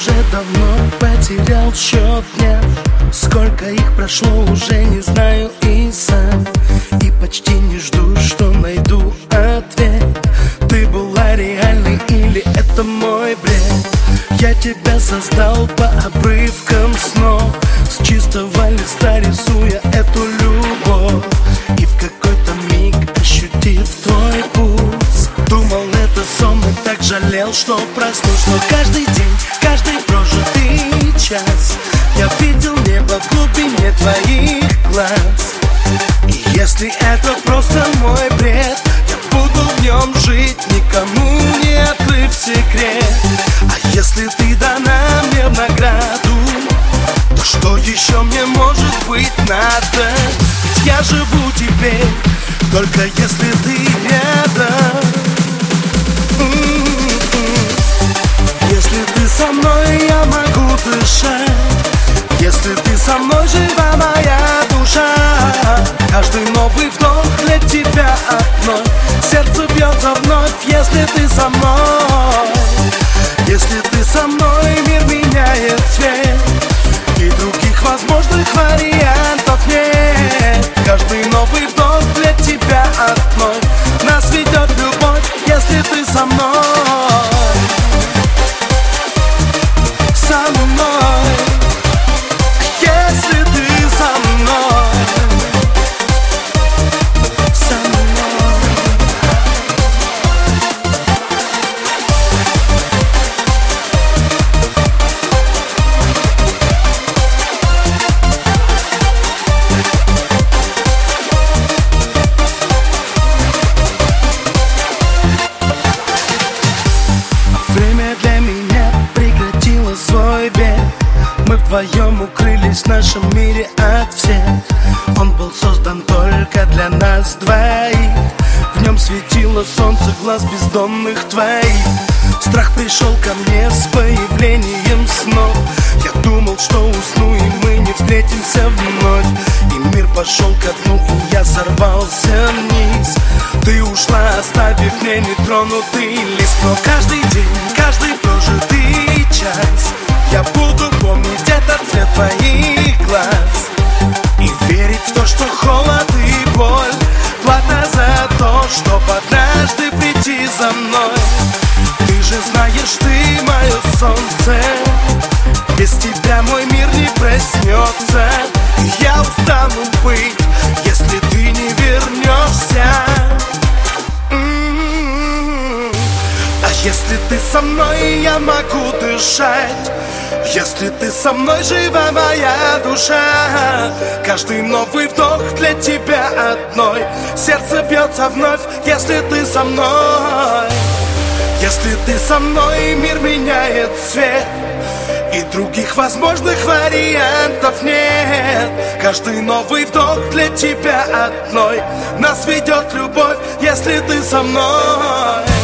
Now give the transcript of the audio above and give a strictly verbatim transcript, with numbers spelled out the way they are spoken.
уже давно потерял счет дня. Сколько их прошло, уже не знаю и сам. И почти не жду, что найду ответ. Ты была реальной или это мой бред? Я тебя создал по обрывкам снов, с чистого листа рисуя эту любовь. И в какой-то миг, ощутив твой пульс, думал, это сон, и так жалел, что проснулся. Но каждый день, каждый прожитый час я видел небо в глубине твоих глаз. И если это просто мой бред, я буду в нем жить, никому не открыв секрет. А если ты дана мне в награду, то что еще мне может быть надо? Ведь я живу теперь, только если ты рядом. Если ты со мной, я могу дышать. Если ты со мной, жива моя душа. Каждый новый вдох для тебя одной. Сердце бьется вновь, если ты со мной. Если ты со мной, мир меняет цвет, и других возможных вариантов нет. Каждый новый вдох для тебя одной. Нас ведет любовь, если ты со мной. Со мной. Если ты со мной. Со мной. Время для меня прекратило свой бег. Мы вдвоем укрылись в нашем мире от всех. Он был создан только для нас двоих. В нем светило солнце глаз бездомных твоих. Страх пришел ко мне с появлением снов. Я думал, что усну, и мы не встретимся вновь. И мир пошел ко дну, и я сорвался вниз. Ты ушла, оставив мне нетронутый лист. Но каждый день, каждый прожитый час я буду помнить этот цвет твоих глаз. И верить в то, что холод и боль плата за то, чтоб однажды прийти за мной. Ты же знаешь, ты мое солнце. Без тебя мой мир не проснется. И я устану быть, если ты не вернешься. А если ты со мной, я могу дышать. Если ты со мной, жива моя душа. Каждый новый вдох для тебя одной. Сердце бьется вновь, если ты со мной. Если ты со мной, мир меняет цвет, и других возможных вариантов нет. Каждый новый вдох для тебя одной. Нас ведет любовь, если ты со мной.